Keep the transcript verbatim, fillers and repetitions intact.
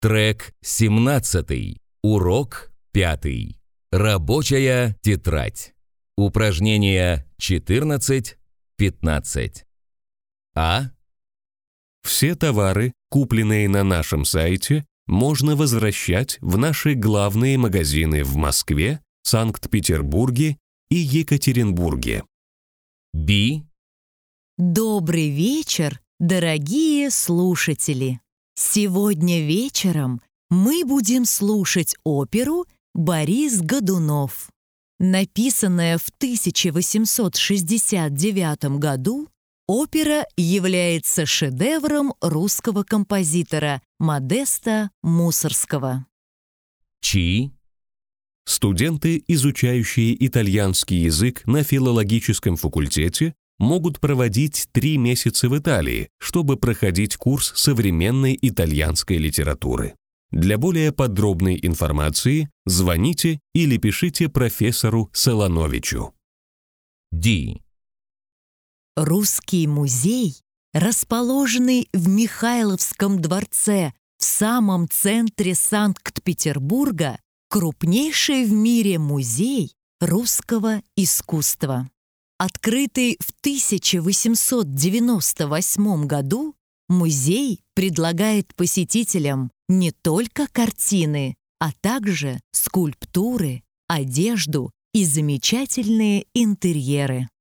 Трек семнадцатый. Урок пятый. Рабочая тетрадь. Упражнения четырнадцать пятнадцать. А. Все товары, купленные на нашем сайте, можно возвращать в наши главные магазины в Москве, Санкт-Петербурге и Екатеринбурге. Б. Добрый вечер, дорогие слушатели! Сегодня вечером мы будем слушать оперу «Борис Годунов». Написанная в тысяча восемьсот шестьдесят девятом году, опера является шедевром русского композитора Модеста Мусоргского. Чи. Студенты, изучающие итальянский язык на филологическом факультете, могут проводить три месяца в Италии, чтобы проходить курс современной итальянской литературы. Для более подробной информации звоните или пишите профессору Солоновичу. Ди. Русский музей, расположенный в Михайловском дворце в самом центре Санкт-Петербурга, крупнейший в мире музей русского искусства. Открытый в тысяча восемьсот девяносто восьмом году, музей предлагает посетителям не только картины, а также скульптуры, одежду и замечательные интерьеры.